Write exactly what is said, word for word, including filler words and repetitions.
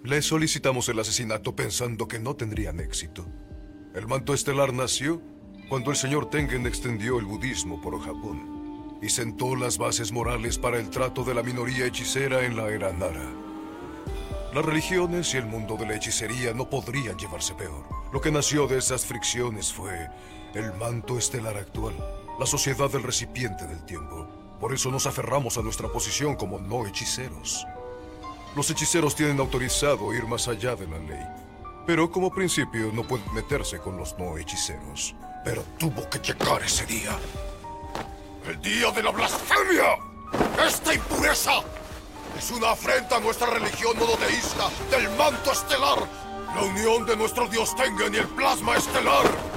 Le solicitamos el asesinato pensando que no tendrían éxito. El manto estelar nació cuando el señor Tengen extendió el budismo por Japón y sentó las bases morales para el trato de la minoría hechicera en la era Nara. Las religiones y el mundo de la hechicería no podrían llevarse peor. Lo que nació de esas fricciones fue el manto estelar actual, la sociedad del recipiente del tiempo. Por eso nos aferramos a nuestra posición como no hechiceros. Los hechiceros tienen autorizado ir más allá de la ley, pero como principio no pueden meterse con los no hechiceros. Pero tuvo que llegar ese día. ¡El día de la blasfemia! ¡Esta impureza es una afrenta a nuestra religión monoteísta del manto estelar! ¡La unión de nuestro dios Tengen y el plasma estelar!